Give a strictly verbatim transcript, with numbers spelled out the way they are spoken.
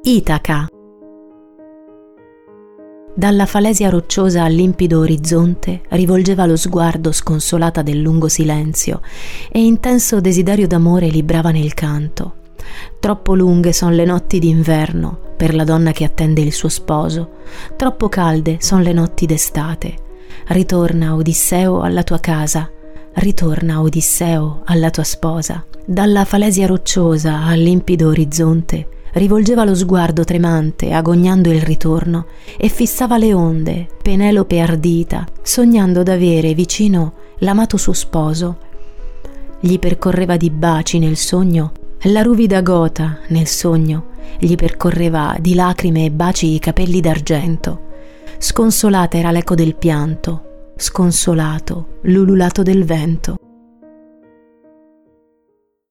Itaca. Dalla falesia rocciosa al limpido orizzonte rivolgeva lo sguardo sconsolata del lungo silenzio e intenso desiderio d'amore librava nel canto. Troppo lunghe son le notti d'inverno per la donna che attende il suo sposo, troppo calde son le notti d'estate. Ritorna, Odisseo, alla tua casa, ritorna, Odisseo, alla tua sposa. Dalla falesia rocciosa al limpido orizzonte rivolgeva lo sguardo tremante, agognando il ritorno, e fissava le onde, Penelope ardita, sognando d'avere vicino l'amato suo sposo. Gli percorreva di baci nel sogno la ruvida gota, nel sogno gli percorreva di lacrime e baci i capelli d'argento. Sconsolata era l'eco del pianto, sconsolato l'ululato del vento.